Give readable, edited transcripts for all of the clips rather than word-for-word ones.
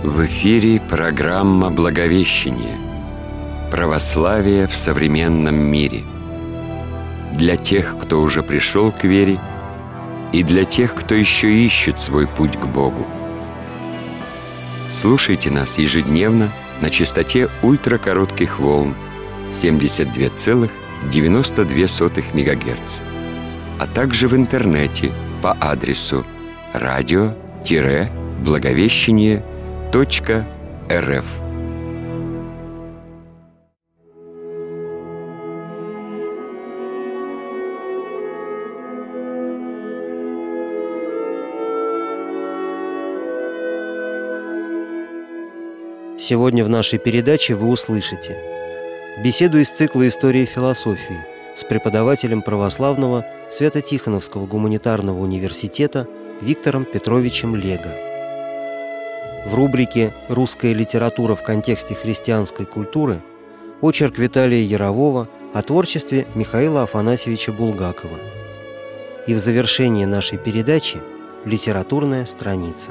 В эфире программа «Благовещение. Православие в современном мире». Для тех, кто уже пришел к вере, и для тех, кто еще ищет свой путь к Богу. Слушайте нас ежедневно на частоте ультракоротких волн 72,92 МГц, а также в интернете по адресу radio-благовещение.рф. Сегодня в нашей передаче вы услышите беседу из цикла «История философии» с преподавателем православного Свято-Тихоновского гуманитарного университета Виктором Петровичем Лего. В рубрике «Русская литература в контексте христианской культуры» очерк Виталия Ярового о творчестве Михаила Афанасьевича Булгакова. И в завершении нашей передачи литературная страница.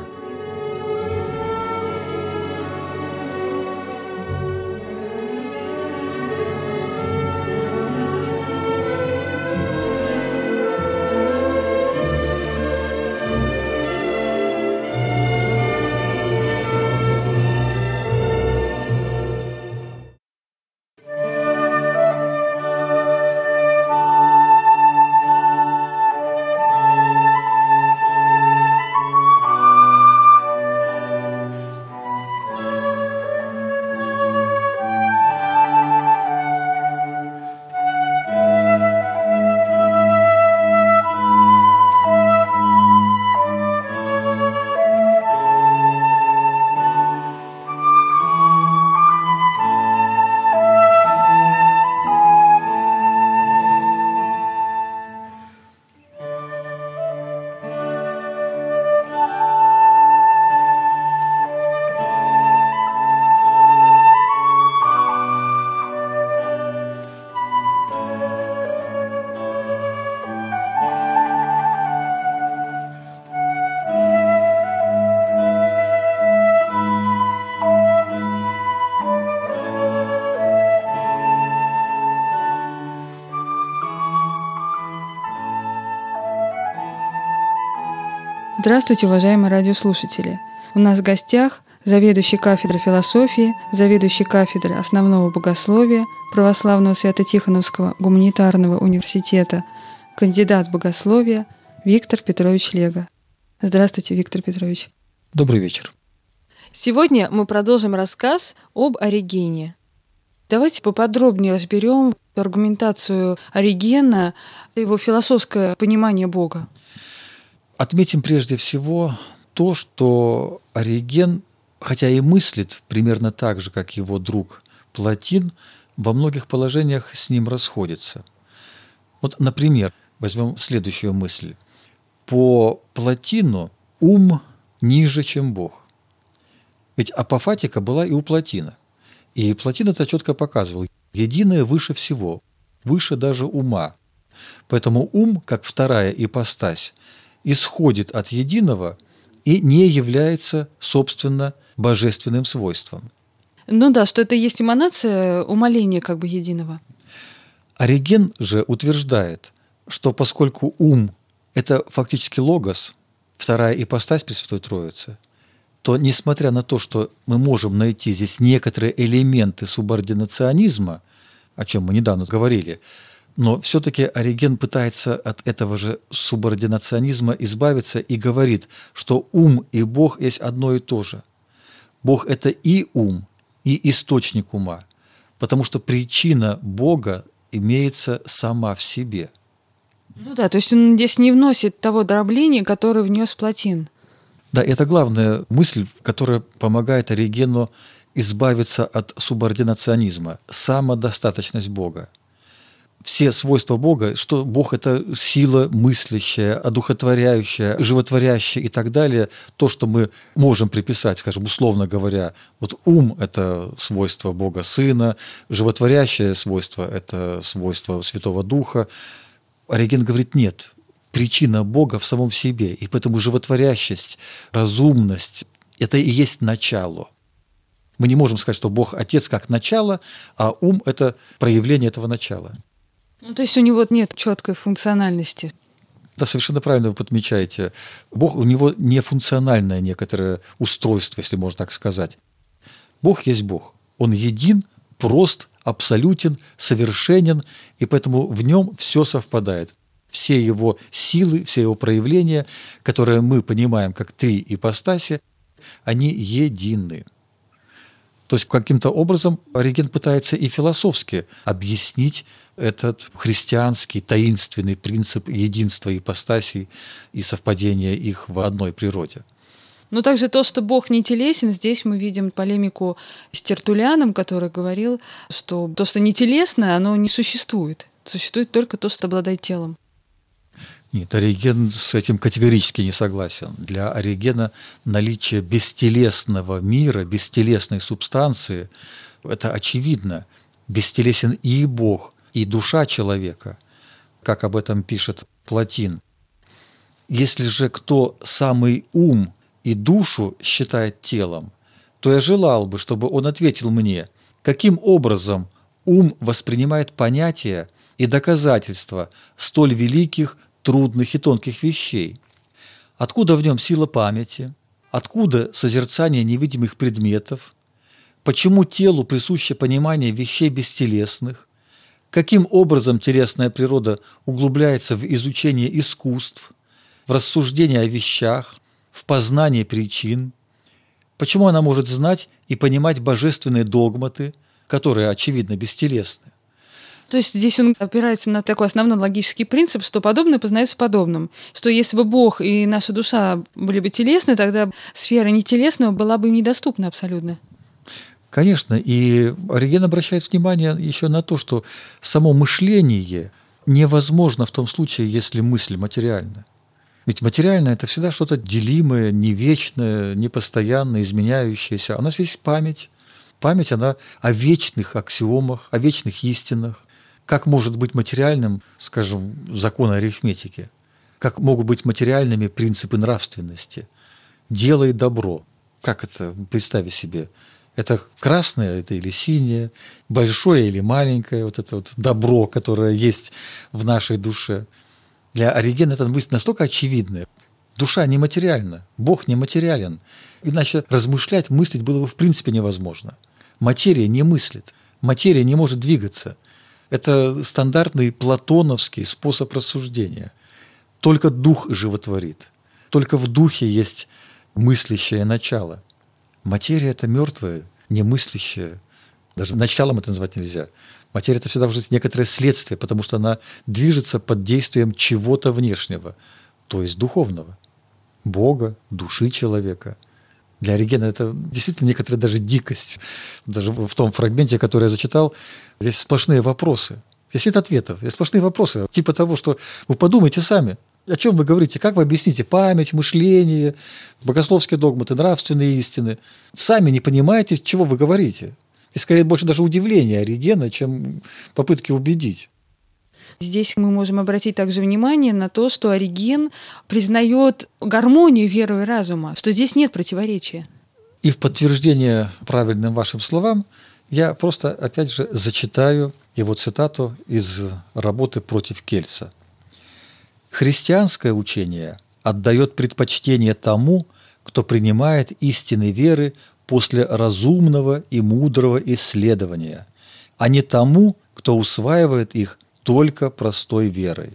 Здравствуйте, уважаемые радиослушатели! У нас в гостях заведующий кафедрой философии, заведующий кафедрой основного богословия Православного Свято-Тихоновского гуманитарного университета, кандидат богословия Виктор Петрович Лего. Здравствуйте, Виктор Петрович. Добрый вечер. Сегодня мы продолжим рассказ об Оригене. Давайте поподробнее разберем аргументацию Оригена, его философское понимание Бога. Отметим прежде всего то, что Ориген, хотя и мыслит примерно так же, как его друг Платин, во многих положениях с ним расходится. Вот, например, возьмем следующую мысль. По Платину ум ниже, чем Бог. Ведь апофатика была и у Платина. И Платин это четко показывал. Единое выше всего, выше даже ума. Поэтому ум, как вторая ипостась, исходит от единого и не является, собственно, божественным свойством. Ну да, что это есть эманация умоления как бы единого. Ориген же утверждает, что поскольку ум – это фактически логос, вторая ипостась Пресвятой Троицы, то, несмотря на то, что мы можем найти здесь некоторые элементы субординационизма, о чем мы недавно говорили, но все-таки Ориген пытается от этого же субординационизма избавиться и говорит, что ум и Бог есть одно и то же. Бог – это и ум, и источник ума, потому что причина Бога имеется сама в себе. Ну да, то есть он здесь не вносит того дробления, которое внес Платин. Да, это главная мысль, которая помогает Оригену избавиться от субординационизма – самодостаточность Бога. Все свойства Бога, что Бог – это сила мыслящая, одухотворяющая, животворящая и так далее, то, что мы можем приписать, скажем, условно говоря, вот ум – это свойство Бога Сына, животворящее свойство – это свойство Святого Духа. Ориген говорит, нет, причина Бога в самом себе, и поэтому животворящесть, разумность, Это и есть начало. Мы не можем сказать, что Бог Отец как начало, а ум – это проявление этого начала. То есть у него нет четкой функциональности. Да, совершенно правильно вы подмечаете. Бог, у него нефункциональное некоторое устройство, если можно так сказать. Бог есть Бог. Он един, прост, абсолютен, совершенен, и поэтому в нем все совпадает. Все его силы, все его проявления, которые мы понимаем как три ипостаси, они едины. То есть каким-то образом Ориген пытается и философски объяснить этот христианский таинственный принцип единства ипостасей и совпадения их в одной природе. Но также то, что Бог не телесен, здесь мы видим полемику с Тертуллианом, который говорил, что то, что не телесное, оно не существует. Существует только то, что обладает телом. Нет, Ориген с этим категорически не согласен. Для Оригена наличие бестелесного мира, бестелесной субстанции – это очевидно. Бестелесен и Бог, и душа человека, как об этом пишет Платин. Если же кто самый ум и душу считает телом, то я желал бы, чтобы он ответил мне, каким образом ум воспринимает понятия и доказательства столь великих, трудных и тонких вещей. Откуда в нем сила памяти? Откуда созерцание невидимых предметов? Почему телу присуще понимание вещей бестелесных? Каким образом телесная природа углубляется в изучение искусств, в рассуждение о вещах, в познание причин? Почему она может знать и понимать божественные догматы, которые, очевидно, бестелесны? То есть здесь он опирается на такой основной логический принцип, что подобное познается подобным. Что если бы Бог и наша душа были бы телесны, тогда сфера нетелесного была бы им недоступна абсолютно. Конечно, и Ориген обращает внимание еще на то, что само мышление невозможно в том случае, если мысль материальна. Ведь материальное – это всегда что-то делимое, не вечное, непостоянное, изменяющееся. У нас есть память. Память, она о вечных аксиомах, о вечных истинах. Как может быть материальным, скажем, закон арифметики? Как могут быть материальными принципы нравственности? Делай добро. Как это представить себе? Это красное это или синее, большое или маленькое, вот это вот добро, которое есть в нашей душе. Для Оригена это мысль настолько очевидная. Душа нематериальна, Бог нематериален. Иначе размышлять, мыслить было бы в принципе невозможно. Материя не мыслит, материя не может двигаться. Это стандартный платоновский способ рассуждения. Только дух животворит. Только в духе есть мыслящее начало. Материя – это мертвое, немыслящее. Даже началом это назвать нельзя. Материя – это всегда уже некоторое следствие, потому что она движется под действием чего-то внешнего, то есть духовного. Бога, души человека. Для Оригена это действительно некоторая даже дикость. Даже в том фрагменте, который я зачитал, здесь сплошные вопросы. Здесь нет ответов, здесь сплошные вопросы. Типа того, что вы подумайте сами, о чем вы говорите, как вы объясните память, мышление, богословские догматы, нравственные истины. Сами не понимаете, чего вы говорите. И скорее больше даже удивление Оригена, чем попытки убедить. Здесь мы можем обратить также внимание на то, что Ориген признает гармонию веры и разума, что здесь нет противоречия. И в подтверждение правильным вашим словам я просто, опять же, зачитаю его цитату из работы «Против Кельса». «Христианское учение отдает предпочтение тому, кто принимает истины веры после разумного и мудрого исследования, а не тому, кто усваивает их только простой верой».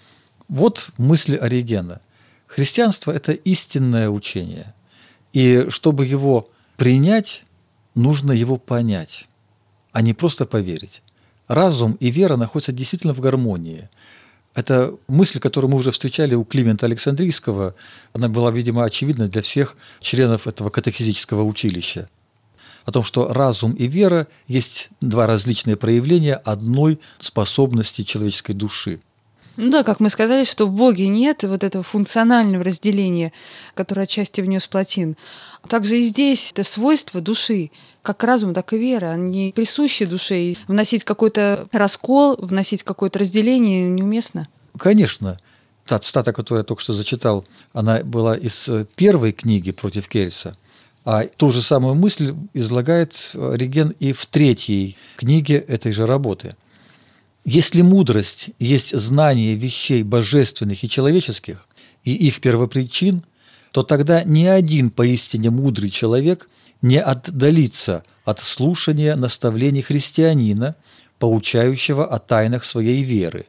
Вот мысль Оригена. Христианство – это истинное учение. И чтобы его принять, нужно его понять, а не просто поверить. Разум и вера находятся действительно в гармонии. Это мысль, которую мы уже встречали у Климента Александрийского. Она была, видимо, очевидна для всех членов этого катехизического училища. О том, что разум и вера есть два различные проявления одной способности человеческой души. Ну да, как мы сказали, что в Боге нет вот этого функционального разделения, которое отчасти внес Платин. Также и здесь это свойство души, как разум, так и вера, они присущи душе. И вносить какой-то раскол, вносить какое-то разделение неуместно. Конечно. Та цитата, которую я только что зачитал, она была из первой книги «Против Кельса». А ту же самую мысль излагает Ориген и в 3 книге этой же работы. Если мудрость есть знание вещей божественных и человеческих и их первопричин, то тогда ни один поистине мудрый человек не отдалится от слушания наставлений христианина, поучающего о тайнах своей веры.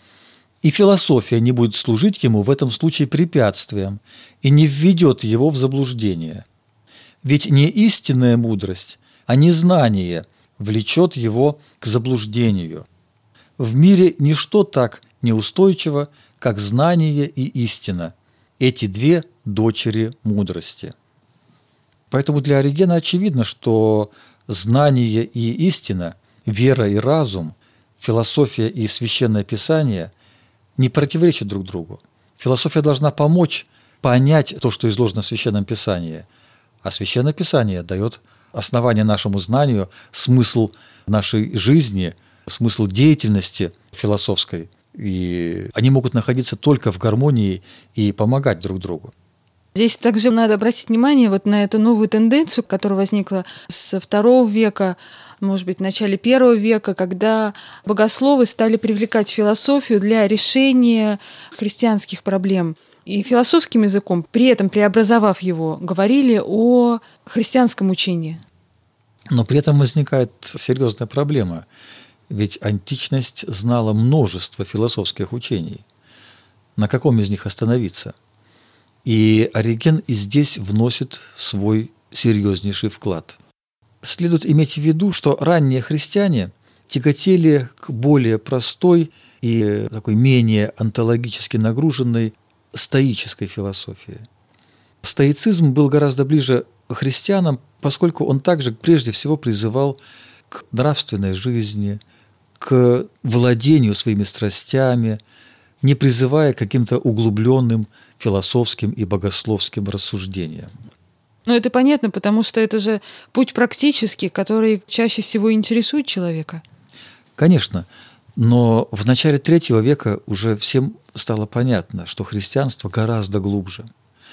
И философия не будет служить ему в этом случае препятствием и не введет его в заблуждение. Ведь не истинная мудрость, а незнание влечет его к заблуждению. В мире ничто так неустойчиво, как знание и истина, эти 2 дочери мудрости. Поэтому для Оригена очевидно, что знание и истина, вера и разум, философия и священное писание не противоречат друг другу. Философия должна помочь понять то, что изложено в Священном Писании, а Священное Писание дает основание нашему знанию, смысл нашей жизни, смысл деятельности философской. И они могут находиться только в гармонии и помогать друг другу. Здесь также надо обратить внимание вот на эту новую тенденцию, которая возникла с II века, может быть, в начале I века, когда богословы стали привлекать философию для решения христианских проблем. И философским языком, при этом преобразовав его, говорили о христианском учении. Но при этом возникает серьезная проблема. Ведь античность знала множество философских учений. На каком из них остановиться? И Ориген и здесь вносит свой серьезнейший вклад. Следует иметь в виду, что ранние христиане тяготели к более простой и такой менее онтологически нагруженной стоической философии. Стоицизм был гораздо ближе к христианам, поскольку он также прежде всего призывал к нравственной жизни, к владению своими страстями, не призывая к каким-то углубленным философским и богословским рассуждениям. Ну, это понятно, потому что это же путь практический, который чаще всего интересует человека. Конечно, но в начале III века уже всем стало понятно, что христианство гораздо глубже.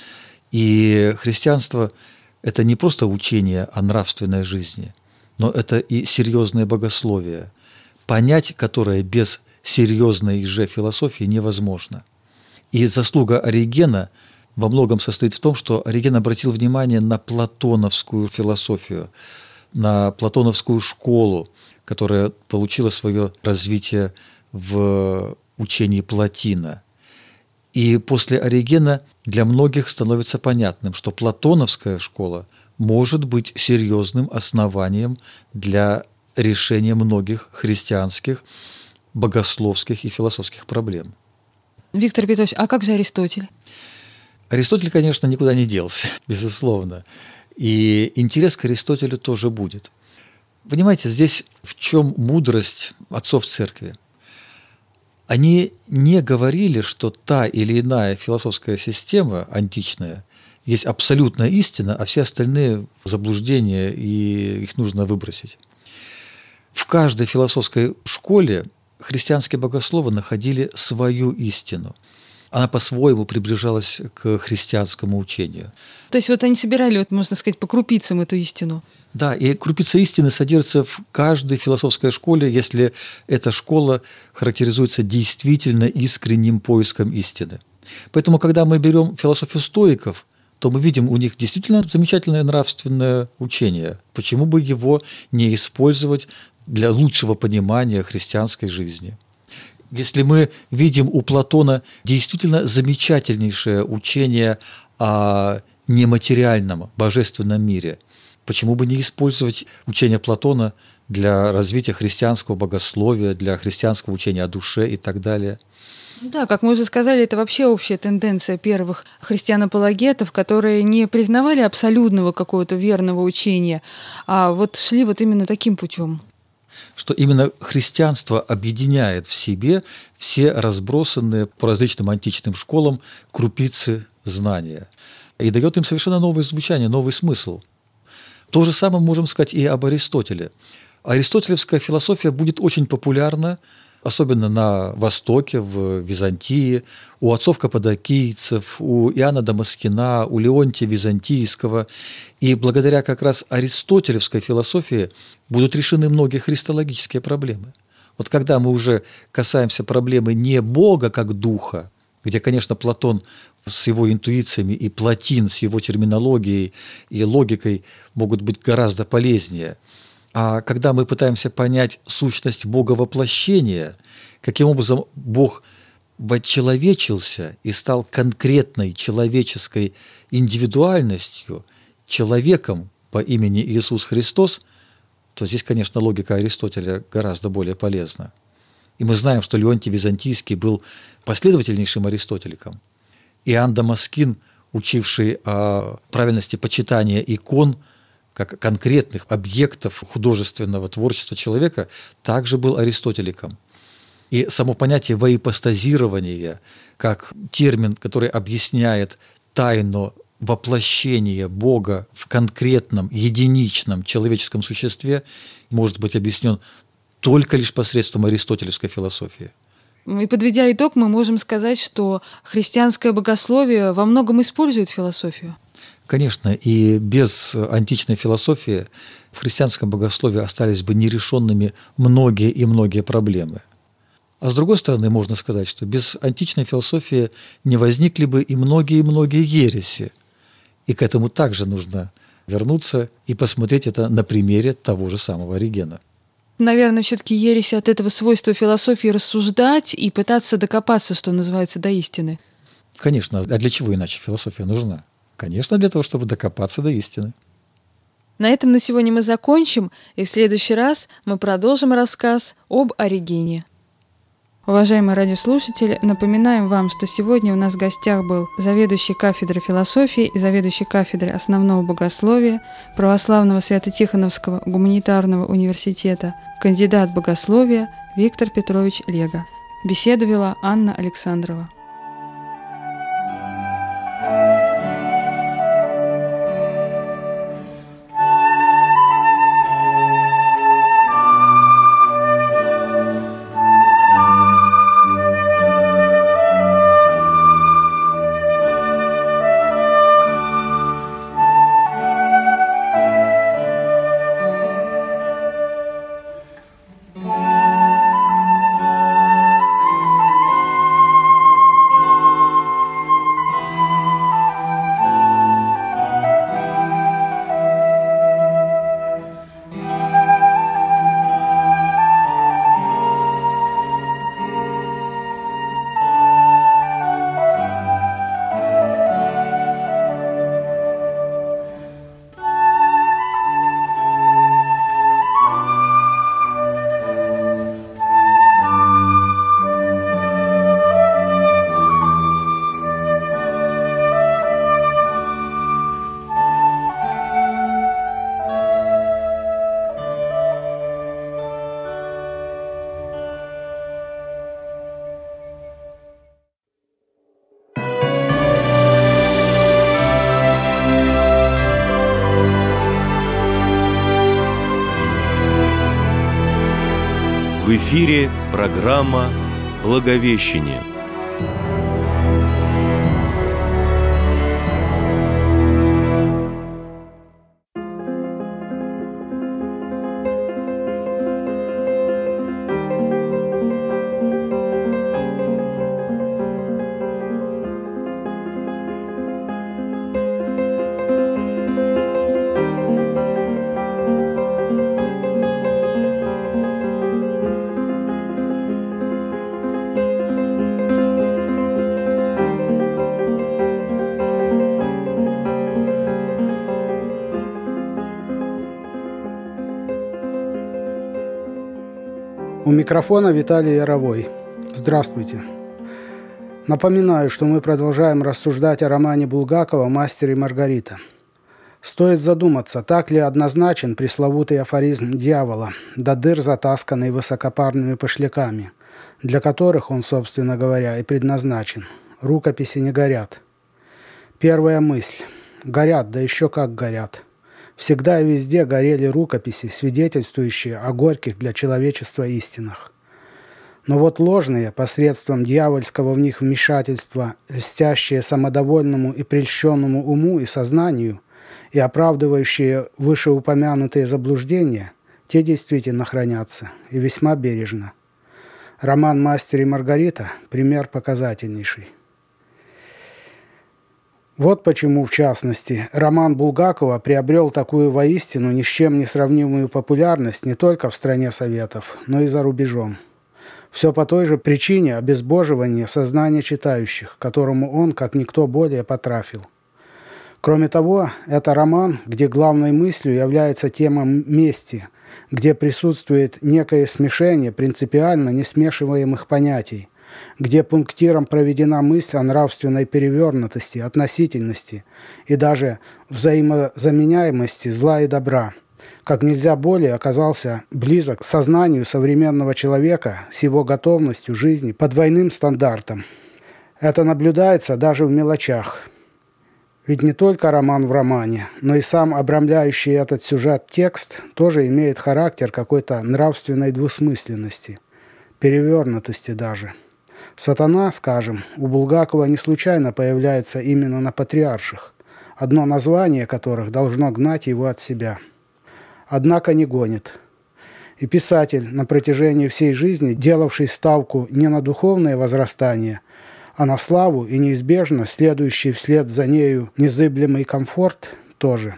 И христианство – это не просто учение о нравственной жизни, но это и серьезное богословие, понять которое без серьезной же философии невозможно. И заслуга Оригена во многом состоит в том, что Ориген обратил внимание на платоновскую философию, на платоновскую школу, которая получила свое развитие в учении Плотина. И после Оригена для многих становится понятным, что платоновская школа может быть серьезным основанием для решения многих христианских, богословских и философских проблем. Виктор Петрович, а как же Аристотель? Аристотель, конечно, никуда не делся, безусловно. И интерес к Аристотелю тоже будет. Понимаете, здесь в чем мудрость отцов церкви? Они не говорили, что та или иная философская система античная есть абсолютная истина, а все остальные заблуждения, и их нужно выбросить. В каждой философской школе христианские богословы находили свою истину. Она по-своему приближалась к христианскому учению. То есть вот они собирали, вот, можно сказать, по крупицам эту истину. Да, и крупица истины содержится в каждой философской школе, если эта школа характеризуется действительно искренним поиском истины. Поэтому, когда мы берем философию стоиков, то мы видим у них действительно замечательное нравственное учение. Почему бы его не использовать для лучшего понимания христианской жизни? Если мы видим у Платона действительно замечательнейшее учение о нематериальном, божественном мире, почему бы не использовать учение Платона для развития христианского богословия, для христианского учения о душе и так далее? Да, как мы уже сказали, это вообще общая тенденция первых христиан-апологетов, которые не признавали абсолютного какого-то верного учения, а вот шли вот именно таким путем. Что именно христианство объединяет в себе все разбросанные по различным античным школам крупицы знания и дает им совершенно новое звучание, новый смысл. То же самое можем сказать и об Аристотеле. Аристотелевская философия будет очень популярна особенно на Востоке, в Византии, у отцов каппадокийцев, у Иоанна Дамаскина, у Леонтия Византийского. И благодаря как раз аристотелевской философии будут решены многие христологические проблемы. Вот когда мы уже касаемся проблемы не Бога как духа, где, конечно, Платон с его интуициями и Платин с его терминологией и логикой могут быть гораздо полезнее, а когда мы пытаемся понять сущность Бога воплощения, каким образом Бог вочеловечился и стал конкретной человеческой индивидуальностью, человеком по имени Иисус Христос, то здесь, конечно, логика Аристотеля гораздо более полезна. И мы знаем, что Леонтий Византийский был последовательнейшим аристотеликом. Иоанн Дамаскин, учивший о правильности почитания икон, как конкретных объектов художественного творчества человека, также был аристотеликом. И само понятие воипостазирования, как термин, который объясняет тайну воплощения Бога в конкретном, единичном человеческом существе, может быть объяснен только лишь посредством аристотелевской философии. И подведя итог, мы можем сказать, что христианское богословие во многом использует философию. Конечно, и без античной философии в христианском богословии остались бы нерешенными многие и многие проблемы. А с другой стороны, можно сказать, что без античной философии не возникли бы и многие ереси. И к этому также нужно вернуться и посмотреть это на примере того же самого Оригена. Наверное, все-таки ереси от этого свойства философии рассуждать и пытаться докопаться, что называется, до истины. Конечно, а для чего иначе философия нужна? Конечно, для того, чтобы докопаться до истины. На этом на сегодня мы закончим, и в следующий раз мы продолжим рассказ об Оригене. Уважаемые радиослушатели, напоминаем вам, что сегодня у нас в гостях был заведующий кафедрой философии и заведующий кафедрой основного богословия Православного Свято-Тихоновского гуманитарного университета, кандидат богословия Виктор Петрович Лего. Беседу вела Анна Александрова. В эфире программа «Благовещение». У микрофона Виталий Яровой. Здравствуйте. Напоминаю, что мы продолжаем рассуждать о романе Булгакова «Мастер и Маргарита». Стоит задуматься, так ли однозначен пресловутый афоризм дьявола, до дыр затасканный высокопарными пошляками, для которых он, собственно говоря, и предназначен. Рукописи не горят. Первая мысль. Горят, да еще как горят. Всегда и везде горели рукописи, свидетельствующие о горьких для человечества истинах. Но вот ложные, посредством дьявольского в них вмешательства, льстящие самодовольному и прельщенному уму и сознанию, и оправдывающие вышеупомянутые заблуждения, те действительно хранятся, и весьма бережно. Роман «Мастер и Маргарита» – пример показательнейший. Вот почему, в частности, роман Булгакова приобрел такую воистину ни с чем не сравнимую популярность не только в стране Советов, но и за рубежом. Все по той же причине обезбоживания сознания читающих, которому он, как никто более, потрафил. Кроме того, это роман, где главной мыслью является тема мести, где присутствует некое смешение принципиально несмешиваемых понятий, где пунктиром проведена мысль о нравственной перевернутости, относительности и даже взаимозаменяемости зла и добра, как нельзя более оказался близок к сознанию современного человека с его готовностью жизни по двойным стандартам. Это наблюдается даже в мелочах. Ведь не только роман в романе, но и сам обрамляющий этот сюжет текст тоже имеет характер какой-то нравственной двусмысленности, перевернутости даже. Сатана, скажем, у Булгакова не случайно появляется именно на патриарших, одно название которых должно гнать его от себя. Однако не гонит. И писатель, на протяжении всей жизни делавший ставку не на духовное возрастание, а на славу и неизбежно следующий вслед за нею незыблемый комфорт, тоже.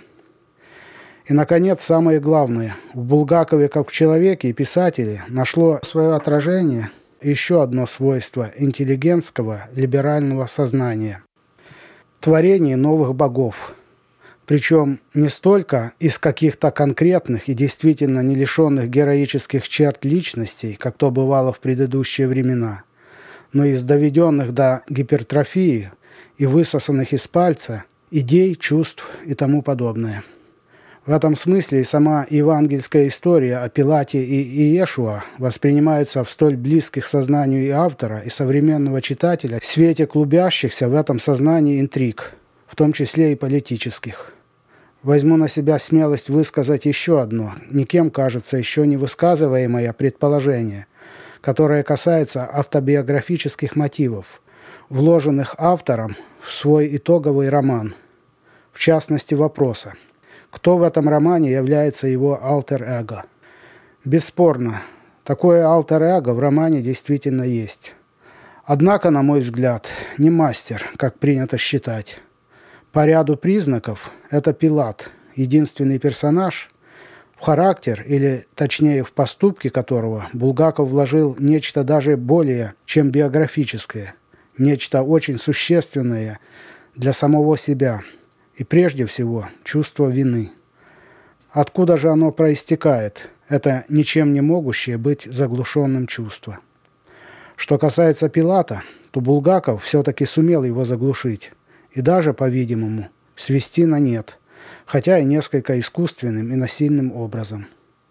И, наконец, самое главное. В Булгакове, как в человеке и писателе, нашло свое отражение еще одно свойство интеллигентского либерального сознания – творение новых богов. Причем не столько из каких-то конкретных и действительно не лишенных героических черт личностей, как то бывало в предыдущие времена, но из доведенных до гипертрофии и высосанных из пальца идей, чувств и тому подобное. В этом смысле и сама евангельская история о Пилате и Иешуа воспринимается в столь близких сознанию и автора, и современного читателя в свете клубящихся в этом сознании интриг, в том числе и политических. Возьму на себя смелость высказать еще одно, никем, кажется, еще не высказываемое предположение, которое касается автобиографических мотивов, вложенных автором в свой итоговый роман, в частности вопроса: кто в этом романе является его альтер-эго? Бесспорно, такое альтер-эго в романе действительно есть. Однако, на мой взгляд, не мастер, как принято считать. По ряду признаков это Пилат, единственный персонаж, в характер, или точнее в поступки которого Булгаков вложил нечто даже более чем биографическое, нечто очень существенное для самого себя и прежде всего чувство вины. Откуда же оно проистекает, это ничем не могущее быть заглушенным чувство? Что касается Пилата, то Булгаков все-таки сумел его заглушить и даже, по-видимому, свести на нет, хотя и несколько искусственным и насильным образом.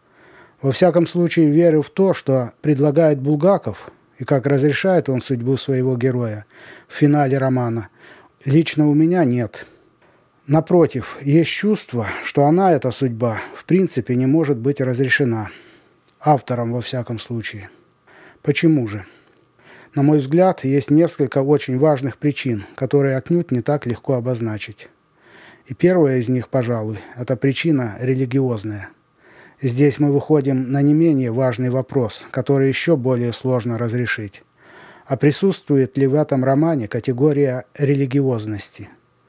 Во всяком случае, верю в то, что предлагает Булгаков, и как разрешает он судьбу своего героя в финале романа, лично у меня нет. Напротив, есть чувство, что она, эта судьба, в принципе не может быть разрешена. Автором, во всяком случае. Почему же? На мой взгляд, есть несколько очень важных причин, которые отнюдь не так легко обозначить. И первая из них, пожалуй, это причина религиозная. Здесь мы выходим на не менее важный вопрос, который еще более сложно разрешить. А присутствует ли в этом романе категория религиозности?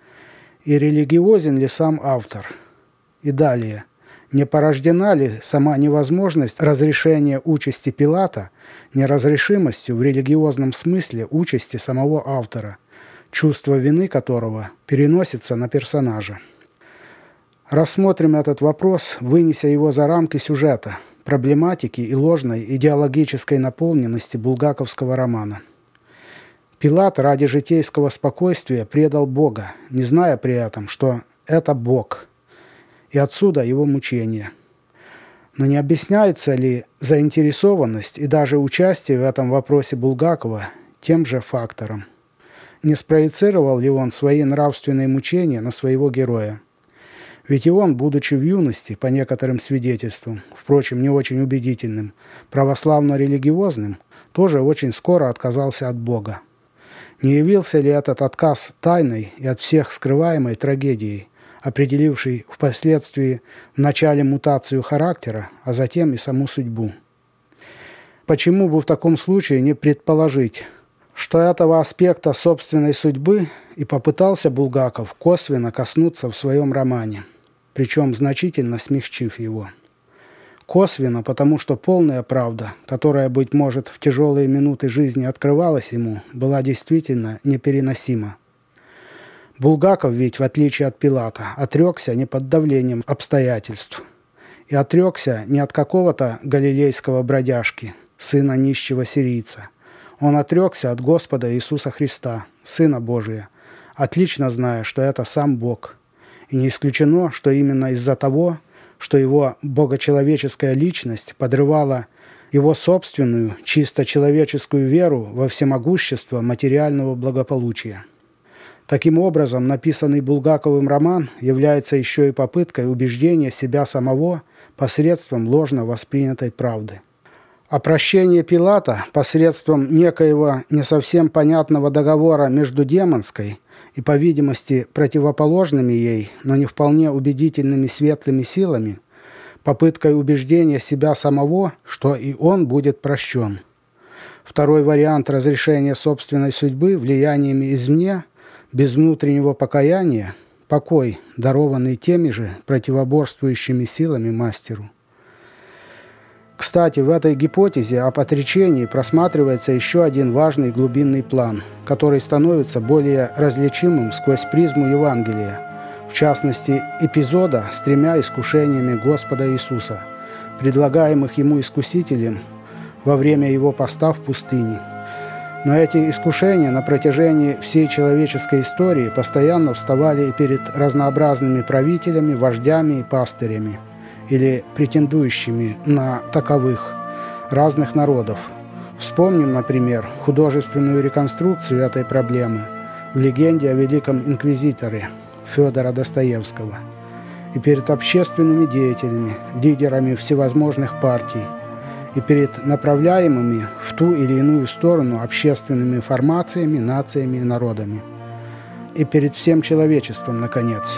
И религиозен ли сам автор? И далее, не порождена ли сама невозможность разрешения участи Пилата неразрешимостью в религиозном смысле участи самого автора, чувство вины которого переносится на персонажа? Рассмотрим этот вопрос, вынеся его за рамки сюжета, проблематики и ложной идеологической наполненности булгаковского романа. Пилат ради житейского спокойствия предал Бога, не зная при этом, что это Бог, и отсюда его мучения. Но не объясняется ли заинтересованность и даже участие в этом вопросе Булгакова тем же фактором? Не спроецировал ли он свои нравственные мучения на своего героя? Ведь и он, будучи в юности, по некоторым свидетельствам, впрочем, не очень убедительным, православно-религиозным, тоже очень скоро отказался от Бога. Не явился ли этот отказ тайной и от всех скрываемой трагедией, определившей впоследствии вначале мутацию характера, а затем и саму судьбу? Почему бы в таком случае не предположить, что этого аспекта собственной судьбы и попытался Булгаков косвенно коснуться в своем романе, причем значительно смягчив его? Косвенно, потому что полная правда, которая, быть может, в тяжелые минуты жизни открывалась ему, была действительно непереносима. Булгаков ведь, в отличие от Пилата, отрекся не под давлением обстоятельств. И отрекся не от какого-то галилейского бродяжки, сына нищего сирийца. Он отрекся от Господа Иисуса Христа, Сына Божия, отлично зная, что это сам Бог. И не исключено, что именно из-за того, что его богочеловеческая личность подрывала его собственную, чисто человеческую веру во всемогущество материального благополучия. Таким образом, написанный Булгаковым роман является еще и попыткой убеждения себя самого посредством ложно воспринятой правды. Опрощение Пилата посредством некоего не совсем понятного договора между демонской и, по видимости, противоположными ей, но не вполне убедительными светлыми силами, попыткой убеждения себя самого, что и он будет прощен. Второй вариант разрешения собственной судьбы влияниями извне, без внутреннего покаяния, покой, дарованный теми же противоборствующими силами мастеру. Кстати, в этой гипотезе об отречении просматривается еще один важный глубинный план, который становится более различимым сквозь призму Евангелия, в частности, эпизода с 3 искушениями Господа Иисуса, предлагаемых ему искусителем во время его поста в пустыне. Но эти искушения на протяжении всей человеческой истории постоянно вставали и перед разнообразными правителями, вождями и пастырями, или претендующими на таковых, разных народов. Вспомним, например, художественную реконструкцию этой проблемы в легенде о великом инквизиторе Федора Достоевского, и перед общественными деятелями, лидерами всевозможных партий, и перед направляемыми в ту или иную сторону общественными формациями, нациями и народами, и перед всем человечеством, наконец.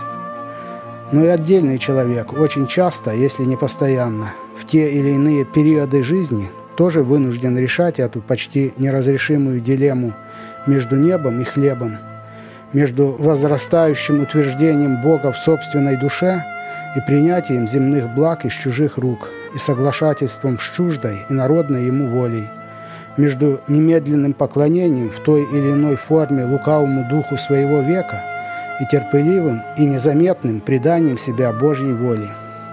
Но и отдельный человек очень часто, если не постоянно, в те или иные периоды жизни тоже вынужден решать эту почти неразрешимую дилемму между небом и хлебом, между возрастающим утверждением Бога в собственной душе и принятием земных благ из чужих рук и соглашательством с чуждой и народной ему волей, между немедленным поклонением в той или иной форме лукавому духу своего века и терпеливым и незаметным преданием себя Божьей воле.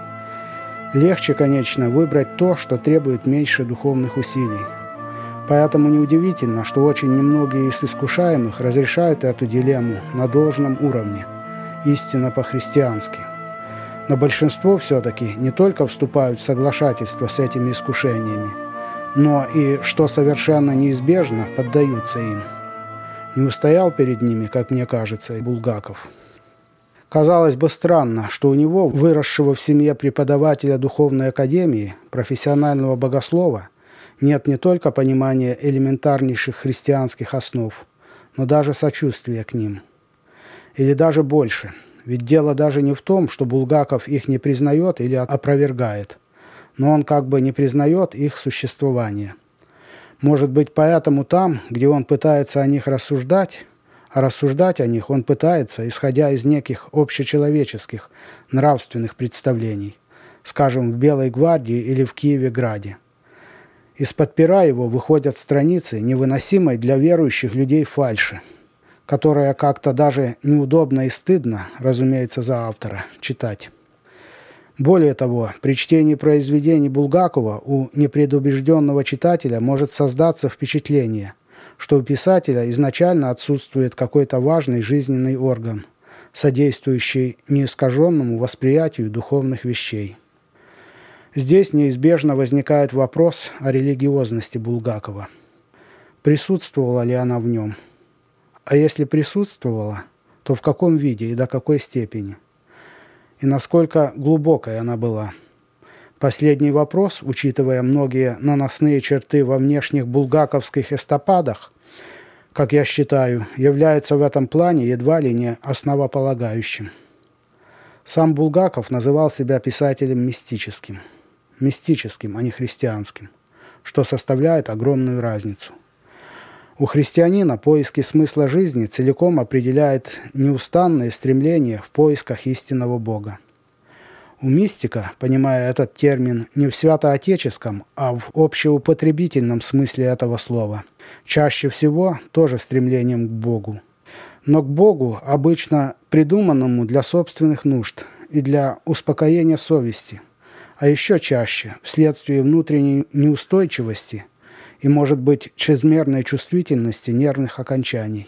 Легче, конечно, выбрать то, что требует меньше духовных усилий. Поэтому неудивительно, что очень немногие из искушаемых разрешают эту дилемму на должном уровне, истинно по-христиански. Но большинство все-таки не только вступают в соглашательство с этими искушениями, но и, что совершенно неизбежно, поддаются им. Не устоял перед ними, как мне кажется, и Булгаков. Казалось бы, странно, что у него, выросшего в семье преподавателя духовной академии, профессионального богослова, нет не только понимания элементарнейших христианских основ, но даже сочувствия к ним. Или даже больше. Ведь дело даже не в том, что Булгаков их не признает или опровергает, но он как бы не признает их существование. Может быть, поэтому там, где он пытается о них рассуждать, а рассуждать о них он пытается, исходя из неких общечеловеческих нравственных представлений, скажем, в Белой гвардии или в Киеве-граде. Из-под пера его выходят страницы невыносимой для верующих людей фальши, которая как-то даже неудобно и стыдно, разумеется, за автора, читать. Более того, при чтении произведений Булгакова у непредубежденного читателя может создаться впечатление, что у писателя изначально отсутствует какой-то важный жизненный орган, содействующий неискаженному восприятию духовных вещей. Здесь неизбежно возникает вопрос о религиозности Булгакова. Присутствовала ли она в нем? А если присутствовала, то в каком виде и до какой степени? И насколько глубокой она была? Последний вопрос, учитывая многие наносные черты во внешних булгаковских эстападах, как я считаю, является в этом плане едва ли не основополагающим. Сам Булгаков называл себя писателем мистическим, а не христианским, что составляет огромную разницу. У христианина поиски смысла жизни целиком определяет неустанное стремление в поисках истинного Бога. У мистика, понимая этот термин не в святоотеческом, а в общеупотребительном смысле этого слова, чаще всего тоже стремлением к Богу. Но к Богу, обычно придуманному для собственных нужд и для успокоения совести, а еще чаще вследствие внутренней неустойчивости и, может быть, чрезмерной чувствительности нервных окончаний.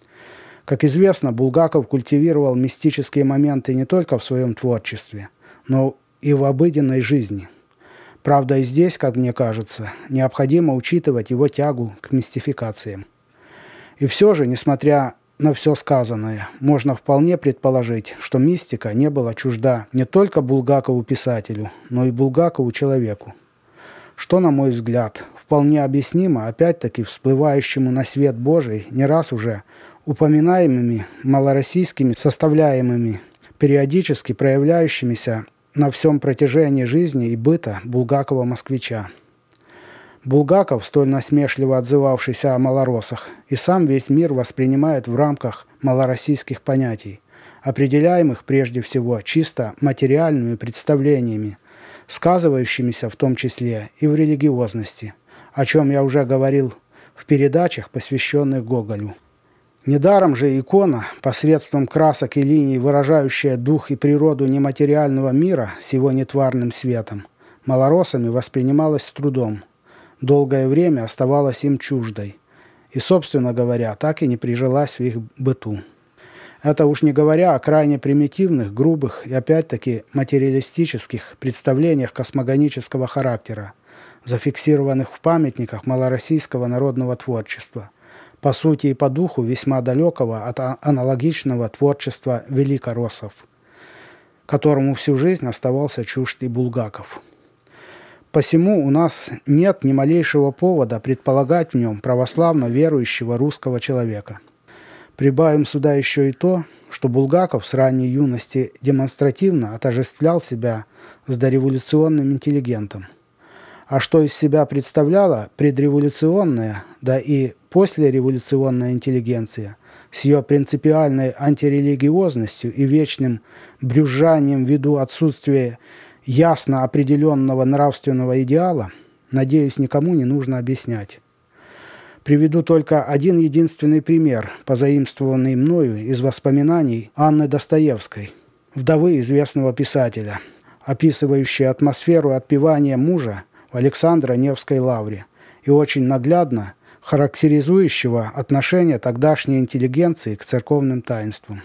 Как известно, Булгаков культивировал мистические моменты не только в своем творчестве, но и в обыденной жизни. Правда, и здесь, как мне кажется, необходимо учитывать его тягу к мистификациям. И все же, несмотря на все сказанное, можно вполне предположить, что мистика не была чужда не только Булгакову-писателю, но и Булгакову-человеку. Что, на мой взгляд, вполне объяснимо, опять-таки, всплывающему на свет Божий не раз уже упоминаемыми малороссийскими составляемыми, периодически проявляющимися на всем протяжении жизни и быта Булгакова-москвича. Булгаков, столь насмешливо отзывавшийся о малороссах, и сам весь мир воспринимает в рамках малороссийских понятий, определяемых прежде всего чисто материальными представлениями, сказывающимися в том числе и в религиозности, о чем я уже говорил в передачах, посвященных Гоголю. Недаром же икона, посредством красок и линий, выражающая дух и природу нематериального мира с его нетварным светом, малороссами воспринималась с трудом, долгое время оставалась им чуждой и, собственно говоря, так и не прижилась в их быту. Это уж не говоря о крайне примитивных, грубых и опять-таки материалистических представлениях космогонического характера, зафиксированных в памятниках малороссийского народного творчества, по сути и по духу весьма далекого от аналогичного творчества великороссов, которому всю жизнь оставался чужд и Булгаков. Посему у нас нет ни малейшего повода предполагать в нем православно верующего русского человека. Прибавим сюда еще и то, что Булгаков с ранней юности демонстративно отождествлял себя с дореволюционным интеллигентом. А что из себя представляла предреволюционная, да и послереволюционная интеллигенция с ее принципиальной антирелигиозностью и вечным брюзжанием ввиду отсутствия ясно определенного нравственного идеала, надеюсь, никому не нужно объяснять. Приведу только один единственный пример, позаимствованный мною из воспоминаний Анны Достоевской, вдовы известного писателя, описывающей атмосферу отпевания мужа в Александро-Невской лавре и очень наглядно характеризующего отношение тогдашней интеллигенции к церковным таинствам.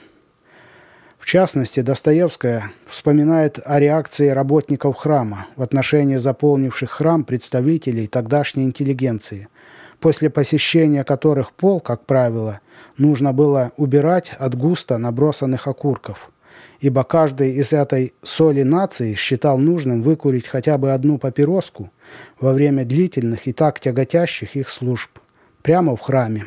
В частности, Достоевская вспоминает о реакции работников храма в отношении заполнивших храм представителей тогдашней интеллигенции, после посещения которых пол, как правило, нужно было убирать от густо набросанных окурков, ибо каждый из этой соли нации считал нужным выкурить хотя бы одну папироску во время длительных и так тяготящих их служб, прямо в храме.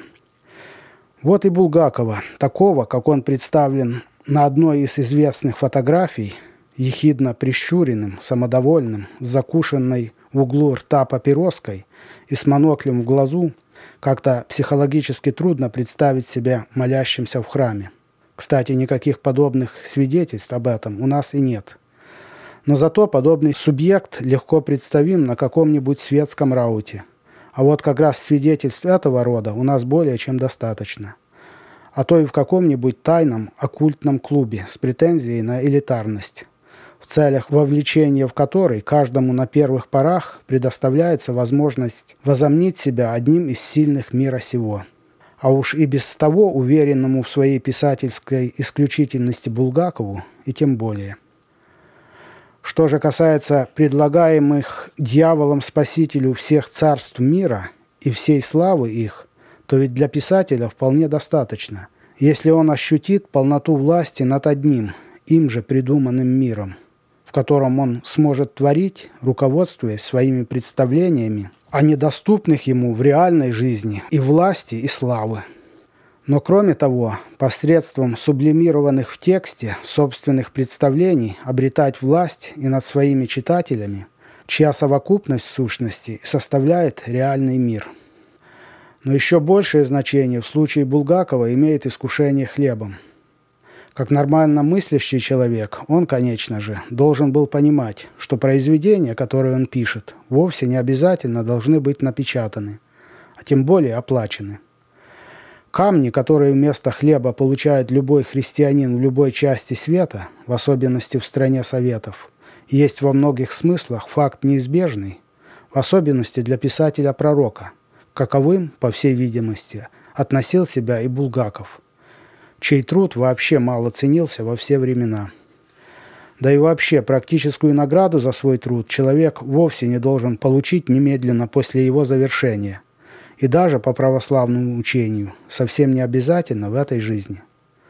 Вот и Булгакова, такого, как он представлен на одной из известных фотографий, ехидно прищуренным, самодовольным, с закушенной в углу рта папироской и с моноклем в глазу, как-то психологически трудно представить себя молящимся в храме. Кстати, никаких подобных свидетельств об этом у нас и нет. Но зато подобный субъект легко представим на каком-нибудь светском рауте. А вот как раз свидетельств этого рода у нас более чем достаточно. А то и в каком-нибудь тайном оккультном клубе с претензией на элитарность, в целях вовлечения в который каждому на первых порах предоставляется возможность возомнить себя одним из сильных мира сего. А уж и без того уверенному в своей писательской исключительности Булгакову и тем более. Что же касается предлагаемых дьяволом-спасителю всех царств мира и всей славы их, то ведь для писателя вполне достаточно, если он ощутит полноту власти над одним, им же придуманным миром. в котором он сможет творить, руководствуясь своими представлениями о недоступных ему в реальной жизни и власти, и славы. Но кроме того, посредством сублимированных в тексте собственных представлений обретать власть и над своими читателями, чья совокупность в сущности составляет реальный мир. Но еще большее значение в случае Булгакова имеет искушение хлебом. Как нормально мыслящий человек, он, конечно же, должен был понимать, что произведения, которые он пишет, вовсе не обязательно должны быть напечатаны, а тем более оплачены. Камни, которые вместо хлеба получает любой христианин в любой части света, в особенности в стране Советов, есть во многих смыслах факт неизбежный, в особенности для писателя-пророка, каковым, по всей видимости, относил себя и Булгаков, чей труд вообще мало ценился во все времена. Да и вообще практическую награду за свой труд человек вовсе не должен получить немедленно после его завершения, и даже по православному учению совсем не обязательно в этой жизни.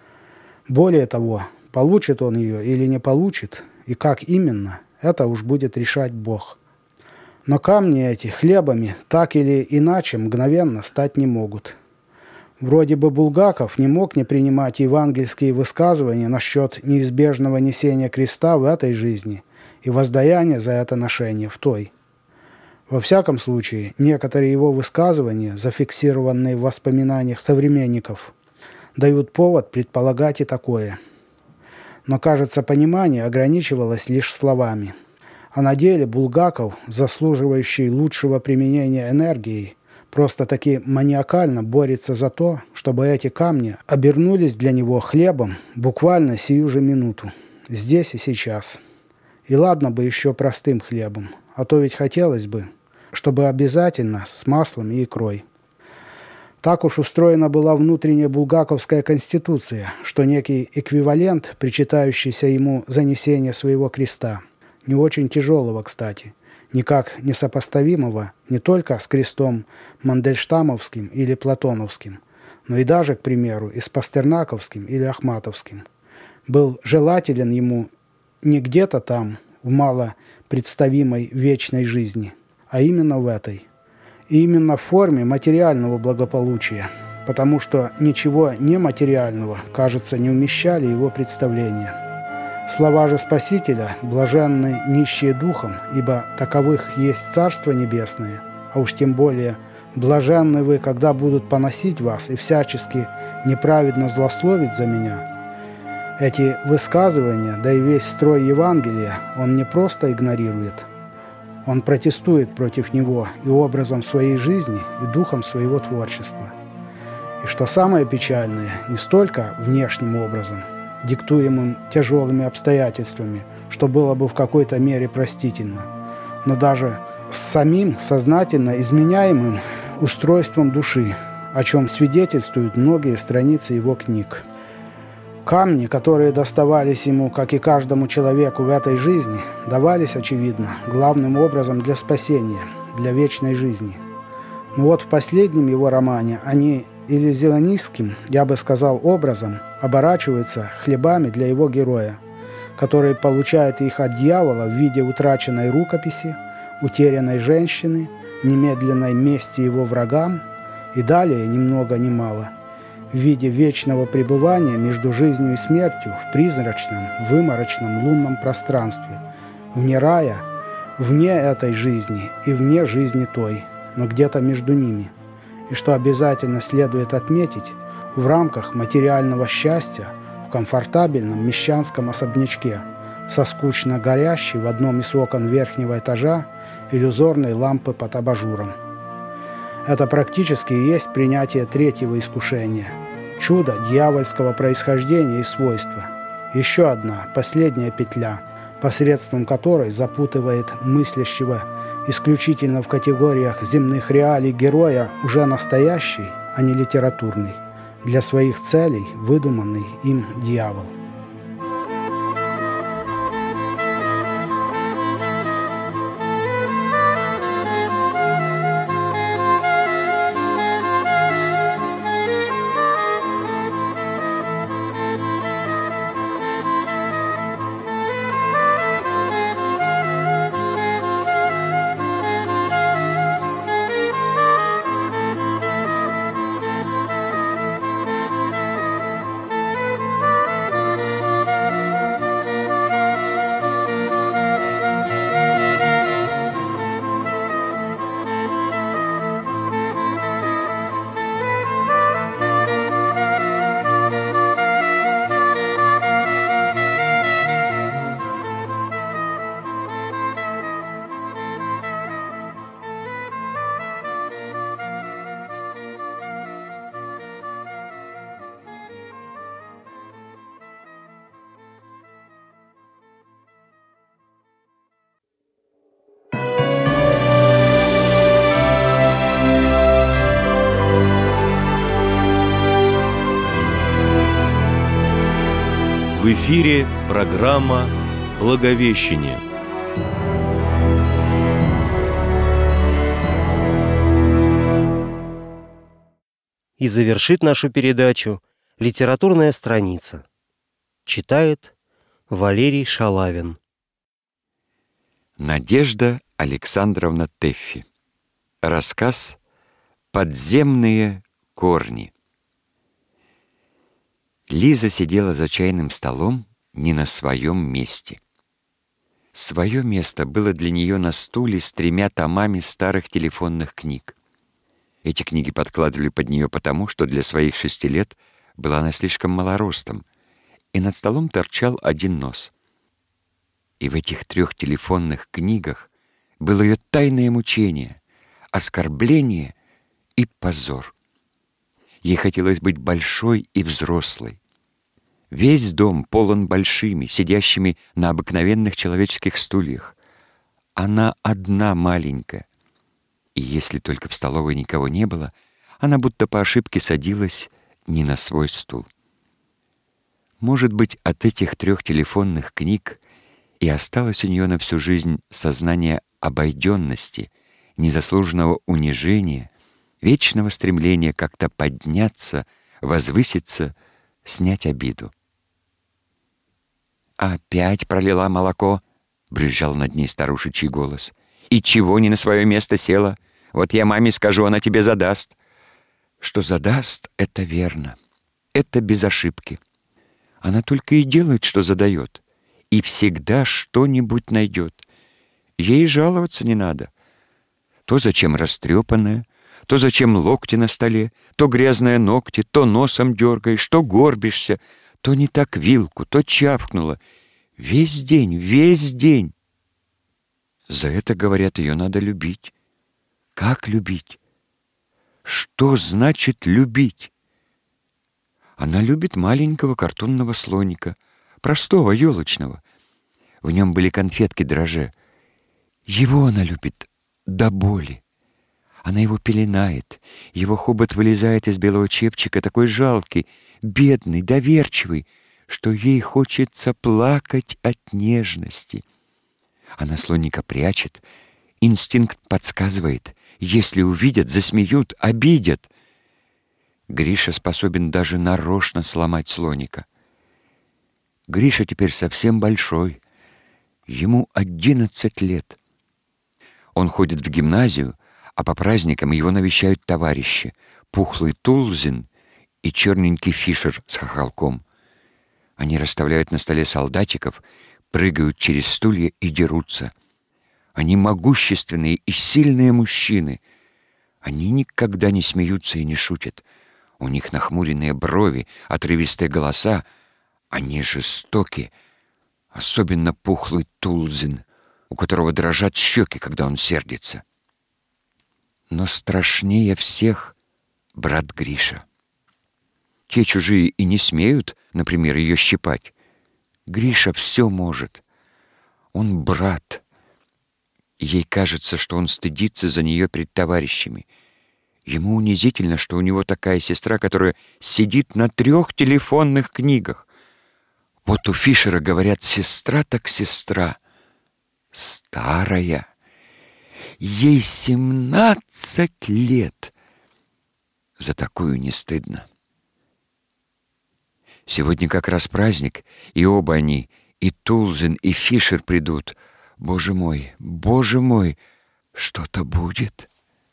Более того, получит он ее или не получит, и как именно, это уж будет решать Бог. Но камни эти хлебами так или иначе мгновенно стать не могут. Вроде бы Булгаков не мог не принимать евангельские высказывания насчет неизбежного несения креста в этой жизни и воздаяния за это ношение в той. Во всяком случае, некоторые его высказывания, зафиксированные в воспоминаниях современников, дают повод предполагать и такое. Но, кажется, понимание ограничивалось лишь словами. А на деле Булгаков, заслуживающий лучшего применения энергии, просто-таки маниакально борется за то, чтобы эти камни обернулись для него хлебом буквально сию же минуту, здесь и сейчас. И ладно бы еще простым хлебом, а то ведь хотелось бы, чтобы обязательно с маслом и икрой. Так уж устроена была внутренняя булгаковская конституция, что некий эквивалент, причитающийся ему за несение своего креста, не очень тяжелого, кстати, никак не сопоставимого не только с крестом Мандельштамовским или Платоновским, но и даже, к примеру, и с Пастернаковским или Ахматовским, был желателен ему не где-то там, в мало представимой вечной жизни, а именно в этой. И именно в форме материального благополучия, потому что ничего нематериального, кажется, не вмещали его представления. Слова же Спасителя «блаженны нищие духом, ибо таковых есть Царство Небесное», а уж тем более «блаженны вы, когда будут поносить вас и всячески неправедно злословить за меня». Эти высказывания, да и весь строй Евангелия он не просто игнорирует, он протестует против него и образом своей жизни, и духом своего творчества. И что самое печальное, не столько внешним образом, диктуемым тяжелыми обстоятельствами, что было бы в какой-то мере простительно, но даже с самим сознательно изменяемым устройством души, о чем свидетельствуют многие страницы его книг. Камни, которые доставались ему, как и каждому человеку в этой жизни, давались, очевидно, главным образом для спасения, для вечной жизни. Но вот в последнем его романе они иллюзионистским, я бы сказал, образом оборачиваются хлебами для его героя, который получает их от дьявола в виде утраченной рукописи, утерянной женщины, немедленной мести его врагам и далее, ни много ни мало, в виде вечного пребывания между жизнью и смертью в призрачном, выморочном лунном пространстве, вне рая, вне этой жизни и вне жизни той, но где-то между ними. И что обязательно следует отметить, в рамках материального счастья в комфортабельном мещанском особнячке со скучно горящей в одном из окон верхнего этажа иллюзорной лампы под абажуром. Это практически и есть принятие третьего искушения – чудо дьявольского происхождения и свойства. Еще одна, последняя петля, посредством которой запутывает мыслящего исключительно в категориях земных реалий героя уже настоящий, а не литературный, для своих целей выдуманный им дьявол. В эфире программа «Благовещение». И завершит нашу передачу литературная страница. Читает Валерий Шалавин. Надежда Александровна Тэффи. Рассказ «Подземные корни». Лиза сидела за чайным столом не на своем месте. Свое место было для нее на стуле с 3 томами старых телефонных книг. Эти книги подкладывали под нее потому, что для своих 6 лет была она слишком малоростом, и над столом торчал один нос. И в этих 3 телефонных книгах было ее тайное мучение, оскорбление и позор. Ей хотелось быть большой и взрослой. Весь дом полон большими, сидящими на обыкновенных человеческих стульях. Она одна маленькая. И если только в столовой никого не было, она будто по ошибке садилась не на свой стул. Может быть, от этих 3 телефонных книг и осталось у нее на всю жизнь сознание обойденности, незаслуженного унижения, вечного стремления как-то подняться, возвыситься, снять обиду. «Опять пролила молоко», — брюзжал над ней старушечий голос. «И чего не на свое место села? Вот я маме скажу, она тебе задаст». Что задаст, это верно. Это без ошибки. Она только и делает, что задает. И всегда что-нибудь найдет. Ей жаловаться не надо. То зачем растрепанная, то зачем локти на столе, то грязные ногти, то носом дергаешь, то горбишься, то не так вилку, то чавкнула. Весь день, весь день. За это, говорят, ее надо любить. Как любить? Что значит любить? Она любит маленького картонного слоника, простого, елочного. В нем были конфетки-дрожжи. Его она любит до боли. Она его пеленает, его хобот вылезает из белого чепчика, такой жалкий, бедный, доверчивый, что ей хочется плакать от нежности. Она слоника прячет, инстинкт подсказывает, если увидят, засмеют, обидят. Гриша способен даже нарочно сломать слоника. Гриша теперь совсем большой, ему 11 лет. Он ходит в гимназию, а по праздникам его навещают товарищи: пухлый Тулзин и черненький Фишер с хохолком. Они расставляют на столе солдатиков, прыгают через стулья и дерутся. Они могущественные и сильные мужчины. Они никогда не смеются и не шутят. У них нахмуренные брови, отрывистые голоса. Они жестоки, особенно пухлый Тулзин, у которого дрожат щеки, когда он сердится. Но страшнее всех брат Гриша. Те чужие и не смеют, например, ее щипать. Гриша все может. Он брат. Ей кажется, что он стыдится за нее перед товарищами. Ему унизительно, что у него такая сестра, которая сидит на 3 телефонных книгах. Вот у Фишера, говорят, сестра так сестра. Старая. Ей 17 лет. За такую не стыдно. Сегодня как раз праздник, и оба они, и Тулзин, и Фишер придут. Боже мой, что-то будет.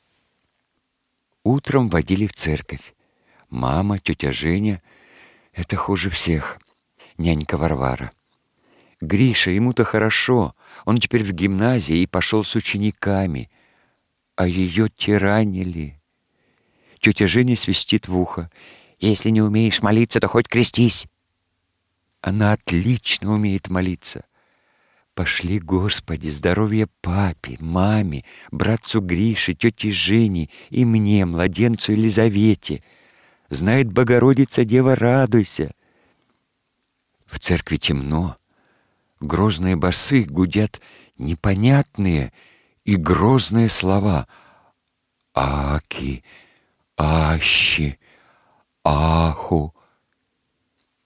Утром водили в церковь. Мама, тетя Женя — это хуже всех. Нянька Варвара. Гриша, ему-то хорошо. Он теперь в гимназии и пошел с учениками. А ее тиранили. Тетя Женя свистит в ухо: «Если не умеешь молиться, то хоть крестись». Она отлично умеет молиться. Пошли, Господи, здоровья папе, маме, братцу Грише, тете Жене и мне, младенцу Елизавете. Знает Богородица Дева, радуйся. В церкви темно. Грозные басы гудят непонятные и грозные слова: аки, ащи, аху.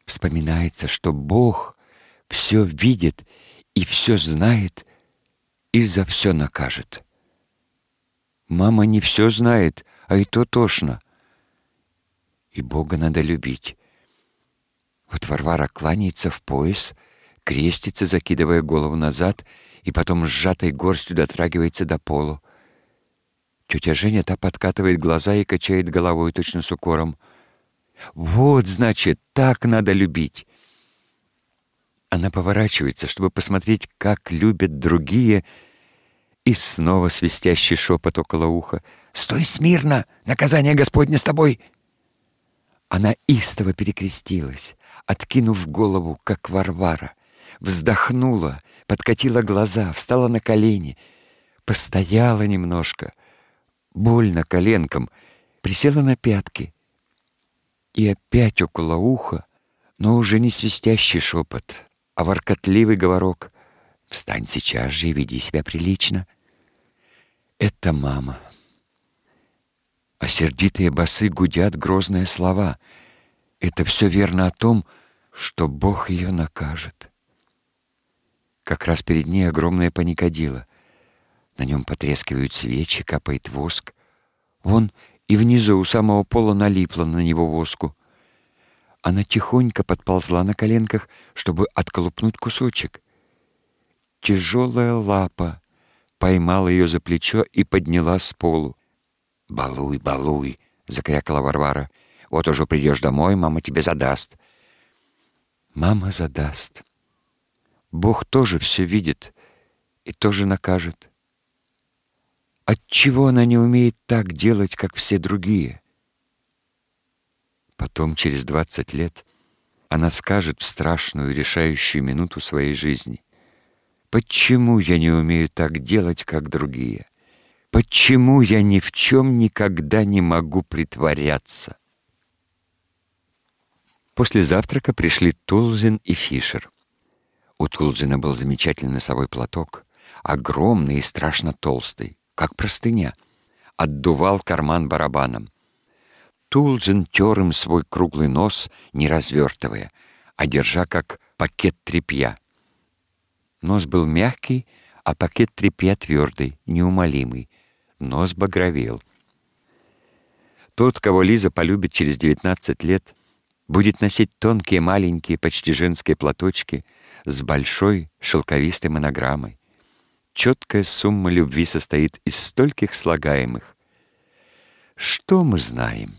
Вспоминается, что Бог все видит и все знает, и за все накажет. Мама не все знает, а и то тошно. И Бога надо любить. Вот Варвара кланяется в пояс, крестится, закидывая голову назад, и потом сжатой горстью дотрагивается до полу. Тетя Женя та подкатывает глаза и качает головой точно с укором. Вот, значит, так надо любить. Она поворачивается, чтобы посмотреть, как любят другие, и снова свистящий шепот около уха. «Стой смирно! Наказание Господне с тобой!» Она истово перекрестилась, откинув голову, как Варвара, вздохнула, подкатила глаза, встала на колени, постояла немножко, больно коленкам, присела на пятки. И опять около уха, но уже не свистящий шепот, а воркотливый говорок. «Встань сейчас же и веди себя прилично». Это мама. А сердитые басы гудят грозные слова. Это все верно о том, что Бог ее накажет. Как раз перед ней огромное паникадило. На нем потрескивают свечи, капает воск. Вон и внизу у самого пола налипло на него воску. Она тихонько подползла на коленках, чтобы отколупнуть кусочек. Тяжелая лапа поймала ее за плечо и подняла с полу. «Балуй, балуй!» — закрякала Варвара. «Вот уже придешь домой, мама тебе задаст». Мама задаст. Бог тоже все видит и тоже накажет. Отчего она не умеет так делать, как все другие? Потом, через 20 лет, она скажет в страшную решающую минуту своей жизни: «Почему я не умею так делать, как другие? Почему я ни в чем никогда не могу притворяться?» После завтрака пришли Тулзин и Фишер. У Тулзина был замечательный носовой платок, огромный и страшно толстый, как простыня. Отдувал карман барабаном. Тулзин тер им свой круглый нос, не развертывая, а держа как пакет тряпья. Нос был мягкий, а пакет тряпья твердый, неумолимый. Нос багровел. Тот, кого Лиза полюбит через 19 лет, будет носить тонкие, маленькие, почти женские платочки с большой шелковистой монограммой. Четкая сумма любви состоит из стольких слагаемых. Что мы знаем?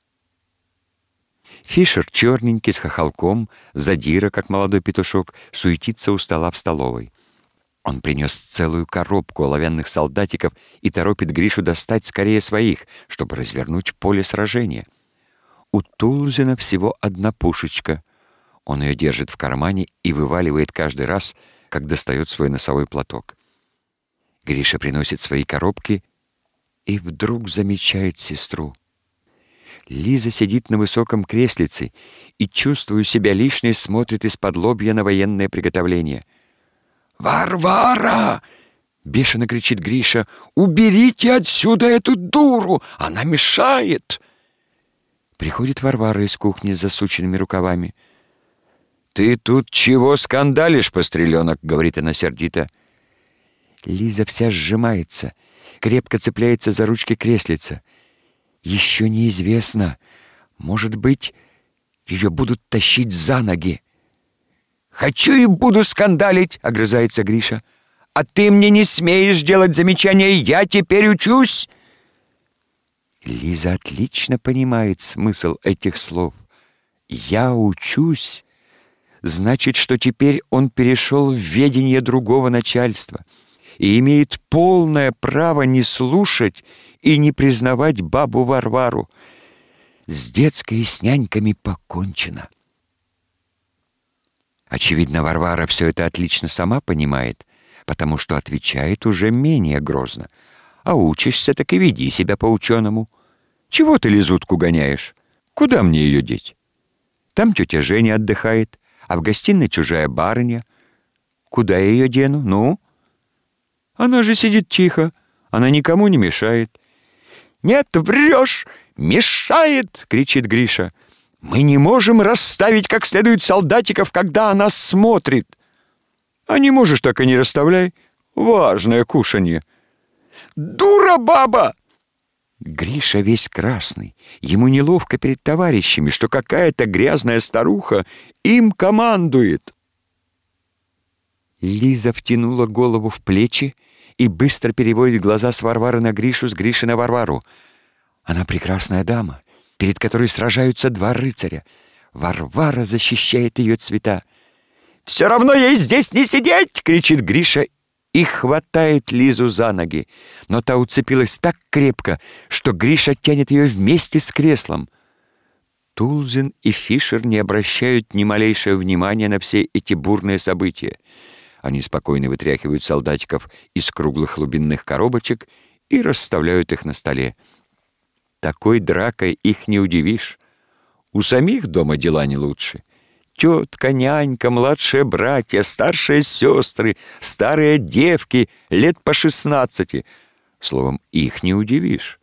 Фишер, черненький, с хохолком, задира, как молодой петушок, суетится у стола в столовой. Он принес целую коробку оловянных солдатиков и торопит Гришу достать скорее своих, чтобы развернуть поле сражения. У Тулзина всего одна пушечка. Он ее держит в кармане и вываливает каждый раз, как достает свой носовой платок. Гриша приносит свои коробки и вдруг замечает сестру. Лиза сидит на высоком креслице и, чувствуя себя лишней, смотрит из-под лобья на военное приготовление. «Варвара!» — бешено кричит Гриша. «Уберите отсюда эту дуру! Она мешает!» Приходит Варвара из кухни с засученными рукавами. «Ты тут чего скандалишь, постреленок?» — говорит она сердито. Лиза вся сжимается, крепко цепляется за ручки креслица. Еще неизвестно. Может быть, ее будут тащить за ноги. «Хочу и буду скандалить!» — огрызается Гриша. «А ты мне не смеешь делать замечания, я теперь учусь!» Лиза отлично понимает смысл этих слов. «Я учусь» значит, что теперь он перешел в ведение другого начальства и имеет полное право не слушать и не признавать бабу Варвару. С детской и с няньками покончено. Очевидно, Варвара все это отлично сама понимает, потому что отвечает уже менее грозно. «А учишься, так и веди себя по-ученому. Чего ты лизутку гоняешь? Куда мне ее деть? Там тетя Женя отдыхает, а в гостиной чужая барыня. Куда я ее дену? Ну? Она же сидит тихо, она никому не мешает». «Нет, врешь! Мешает!» — кричит Гриша. Мы не можем расставить как следует солдатиков, когда она смотрит. А не можешь, так и не расставляй. Важное кушанье. Дура баба! Гриша весь красный. Ему неловко перед товарищами, что какая-то грязная старуха им командует. Лиза втянула голову в плечи и быстро переводит глаза с Варвары на Гришу, с Гриши на Варвару. Она прекрасная дама, перед которой сражаются два рыцаря. Варвара защищает ее цвета. «Все равно ей здесь не сидеть!» — кричит Гриша и хватает Лизу за ноги. Но та уцепилась так крепко, что Гриша тянет ее вместе с креслом. Тулзин и Фишер не обращают ни малейшего внимания на все эти бурные события. Они спокойно вытряхивают солдатиков из круглых глубинных коробочек и расставляют их на столе. Такой дракой их не удивишь. У самих дома дела не лучше. Тетка, нянька, младшие братья, старшие сестры, старые девки, лет по 16. Словом, их не удивишь.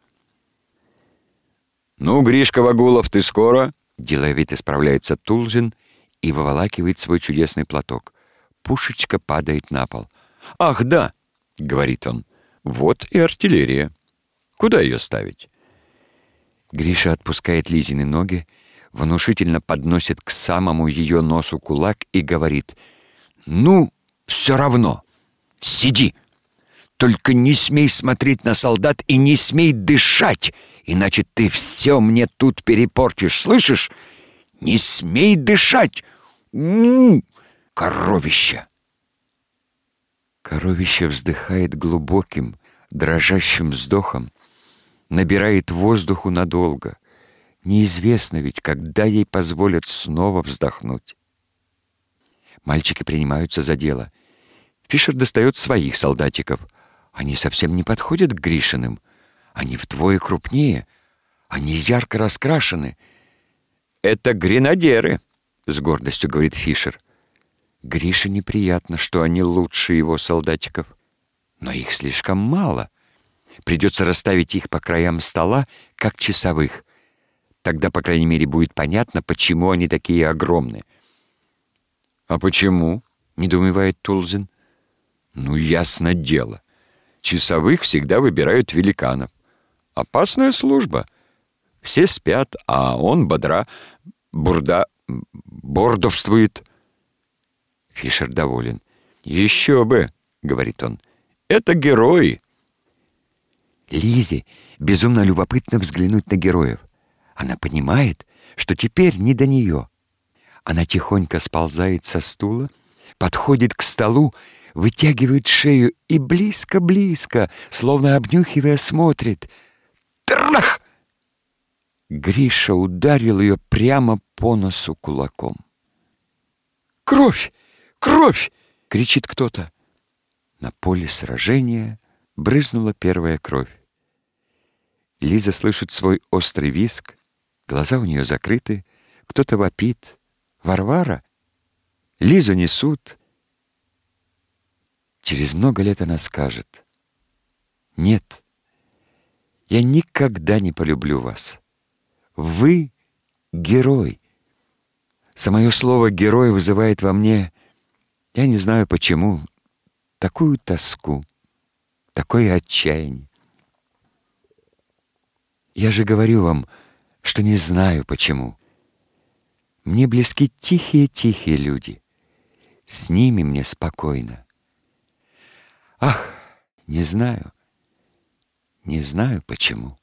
«Ну, Гришка Вагулов, ты скоро?» Деловито справляется Тулзин и выволакивает свой чудесный платок. Пушечка падает на пол. «Ах, да!» — говорит он. «Вот и артиллерия. Куда ее ставить?» Гриша отпускает Лизины ноги, внушительно подносит к самому ее носу кулак и говорит: «Ну, все равно, сиди. Только не смей смотреть на солдат и не смей дышать, иначе ты все мне тут перепортишь, слышишь? Не смей дышать! Коровище!» Коровище вздыхает глубоким, дрожащим вздохом, набирает воздуху надолго. Неизвестно ведь, когда ей позволят снова вздохнуть. Мальчики принимаются за дело. Фишер достает своих солдатиков. Они совсем не подходят к Гришиным. Они вдвое крупнее. Они ярко раскрашены. «Это гренадеры», — с гордостью говорит Фишер. Грише неприятно, что они лучше его солдатиков. Но их слишком мало. Придется расставить их по краям стола, как часовых. Тогда, по крайней мере, будет понятно, почему они такие огромные. «А почему?» — недоумевает Тулзин. «Ну, ясно дело. Часовых всегда выбирают великанов. Опасная служба. Все спят, а он бордовствует». Фишер доволен. «Еще бы!» — говорит он. «Это герои!» Лизе безумно любопытно взглянуть на героев. Она понимает, что теперь не до нее. Она тихонько сползает со стула, подходит к столу, вытягивает шею и близко-близко, словно обнюхивая, смотрит. Трах! Гриша ударил ее прямо по носу кулаком. «Кровь! Кровь!» — кричит кто-то. На поле сражения брызнула первая кровь. Лиза слышит свой острый визг, глаза у нее закрыты, кто-то вопит. «Варвара!» Лизу несут. Через много лет она скажет: «Нет, я никогда не полюблю вас. Вы герой». Самое слово «герой» вызывает во мне, я не знаю почему, такую тоску, такое отчаяние. Я же говорю вам, что не знаю почему. Мне близки тихие-тихие люди. С ними мне спокойно. Ах, не знаю почему.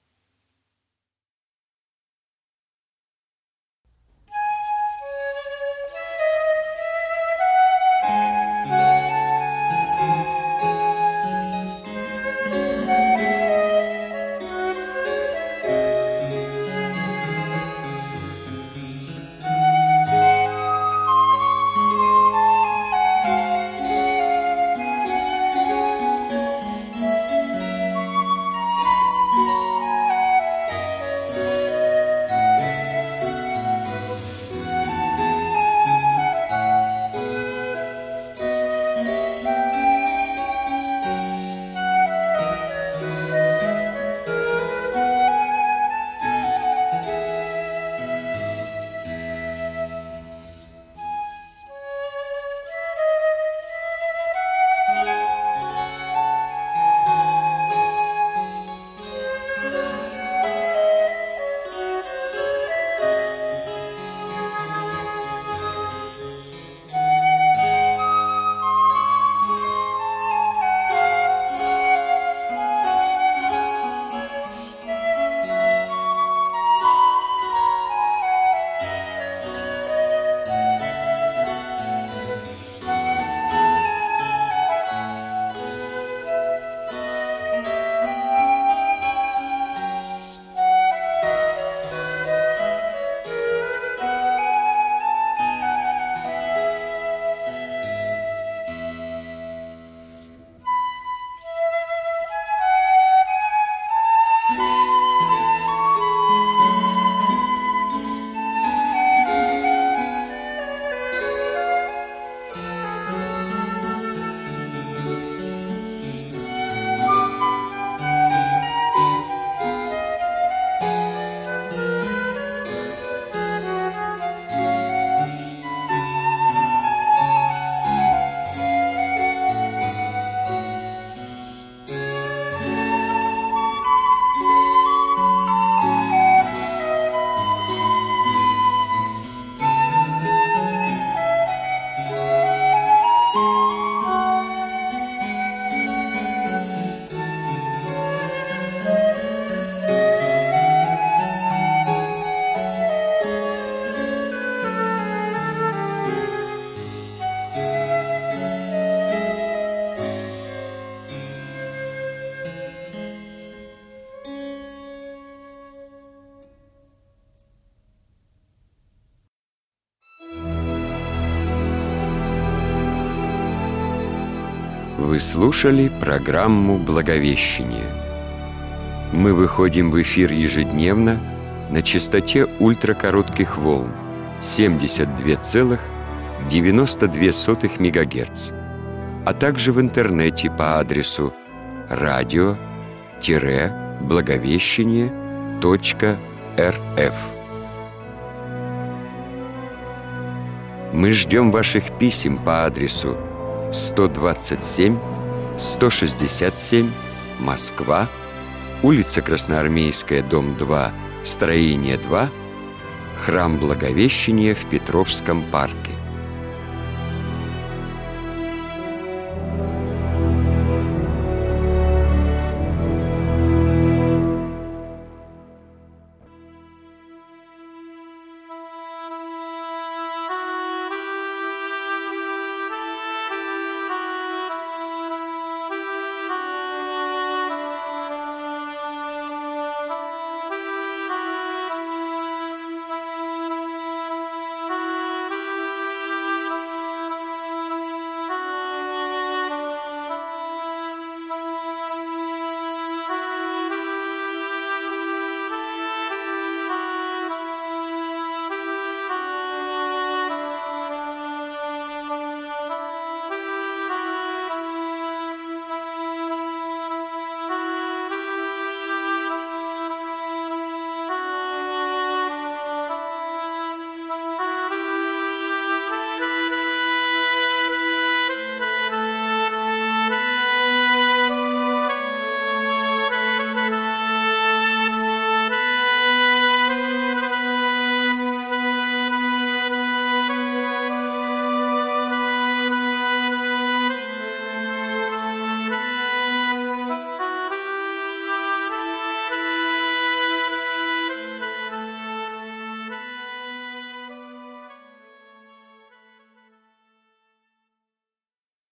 Вы слушали программу «Благовещение». Мы выходим в эфир ежедневно на частоте ультракоротких волн 72,92 МГц, а также в интернете по адресу radio-благовещение.рф. Мы ждем ваших писем по адресу 127 167 Москва, улица Красноармейская, дом 2, строение 2, Храм Благовещения в Петровском парке.